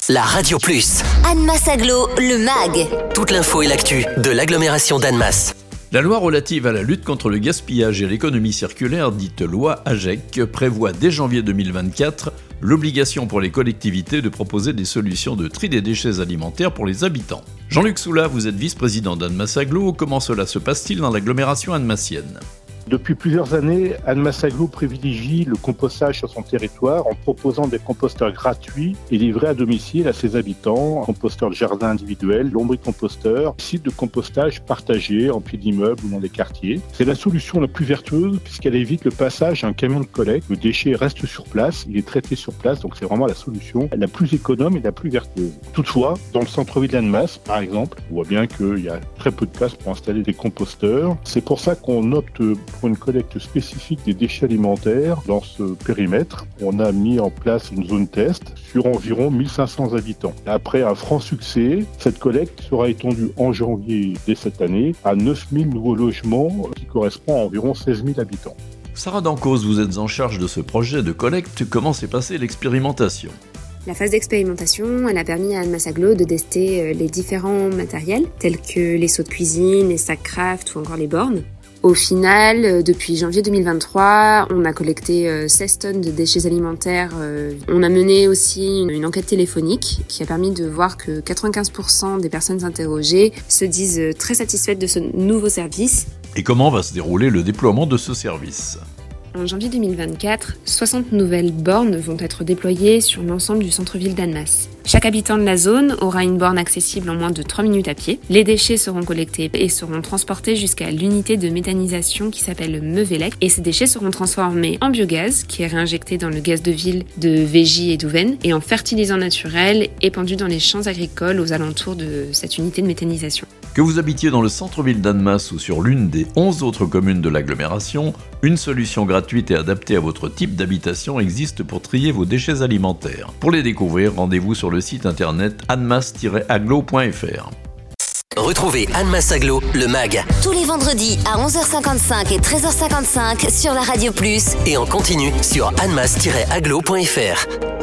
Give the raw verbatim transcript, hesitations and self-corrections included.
la Radio Plus. Annemasse Agglo, le M A G. Toute l'info et l'actu de l'agglomération d'Annemasse. La loi relative à la lutte contre le gaspillage et à l'économie circulaire, dite loi A G E C, prévoit dès janvier deux mille vingt-quatre l'obligation pour les collectivités de proposer des solutions de tri des déchets alimentaires pour les habitants. Jean-Luc Soula, vous êtes vice-président d'Annemasse Agglo. Comment cela se passe-t-il dans l'agglomération annemassienne ? Depuis plusieurs années, Annemasse Agglo privilégie le compostage sur son territoire en proposant des composteurs gratuits et livrés à domicile à ses habitants, composteurs de jardin individuels, lombricomposteurs, sites de compostage partagés en pied d'immeuble ou dans les quartiers. C'est la solution la plus vertueuse puisqu'elle évite le passage à un camion de collecte. Le déchet reste sur place, il est traité sur place, donc c'est vraiment la solution la plus économe et la plus vertueuse. Toutefois, dans le centre-ville d'Annemasse, par exemple, on voit bien qu'il y a très peu de place pour installer des composteurs. C'est pour ça qu'on opte pour une collecte spécifique des déchets alimentaires. Dans ce périmètre, on a mis en place une zone test sur environ mille cinq cents habitants. Après un franc succès, cette collecte sera étendue en janvier dès cette année à neuf mille nouveaux logements qui correspond à environ seize mille habitants. Sarah Dancause, vous êtes en charge de ce projet de collecte. Comment s'est passée l'expérimentation ? La phase d'expérimentation, elle a permis à Annemasse Agglo de tester les différents matériels tels que les seaux de cuisine, les sacs craft ou encore les bornes. Au final, depuis janvier deux mille vingt-trois, on a collecté seize tonnes de déchets alimentaires. On a mené aussi une enquête téléphonique qui a permis de voir que quatre-vingt-quinze pour cent des personnes interrogées se disent très satisfaites de ce nouveau service. Et comment va se dérouler le déploiement de ce service ? En janvier deux mille vingt-quatre, soixante nouvelles bornes vont être déployées sur l'ensemble du centre-ville d'Annemasse. Chaque habitant de la zone aura une borne accessible en moins de trois minutes à pied. Les déchets seront collectés et seront transportés jusqu'à l'unité de méthanisation qui s'appelle Meuvelec. Et ces déchets seront transformés en biogaz, qui est réinjecté dans le gaz de ville de Végy et d'Ouven, et en fertilisant naturel épandu dans les champs agricoles aux alentours de cette unité de méthanisation. Que vous habitiez dans le centre-ville d'Annemasse ou sur l'une des onze autres communes de l'agglomération, une solution gratuite et adaptée à votre type d'habitation existe pour trier vos déchets alimentaires. Pour les découvrir, rendez-vous sur le site internet annemasse tiret agglo point f r. Retrouvez Annemasse Agglo, le M A G. Tous les vendredis à onze heures cinquante-cinq et treize heures cinquante-cinq sur la Radio Plus. Et en continu sur annemasse tiret agglo point f r.